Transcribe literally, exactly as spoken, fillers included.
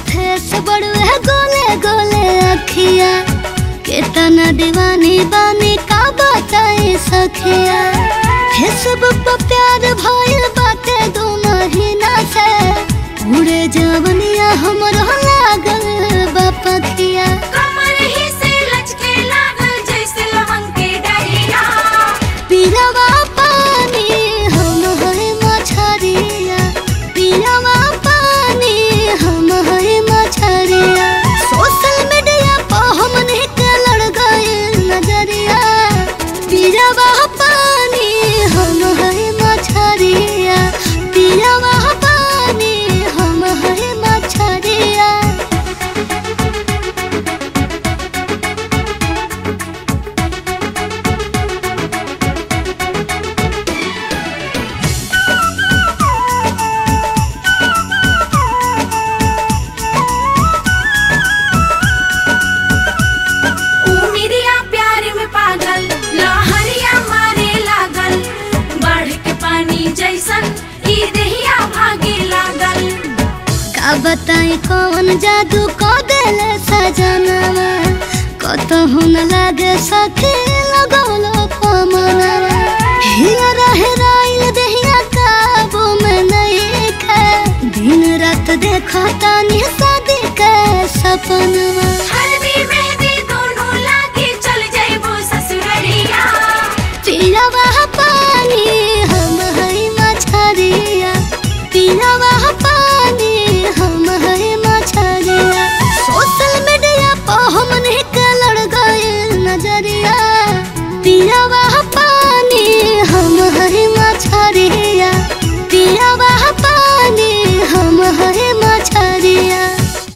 Face बड़ुए गोले गोले अखिया केतना दीवानी बानी का बताई सखिया। फेसबुक पर प्यार भइल बाटे दो महीना से उड़े जवनिया हमरो लागल बा पखिया। कमर ही से लचके लागल जैसे लवंग के डरिया। पीलवा पानी हम है मछरिया पीलवा पानी हम है मछरिया। सोशल मीडिया पर हमने के लड़ गए नजरिया। पीलवा पानी हम है मछरिया पीलवा पानी हम है मछरिया। उमिरिया प्यार में पागल लहरिया मारे लागल। बाढ़ के पानी जैसन ई देहिया भागे लागल। का बताई कौन जादू को देले सजनवा कतहु न लागे सखी लगौलो पमनवा। हिया रहे राइल देहिया काबू में नहीं खे दिन रात देखो तानी शादी के सपनवा।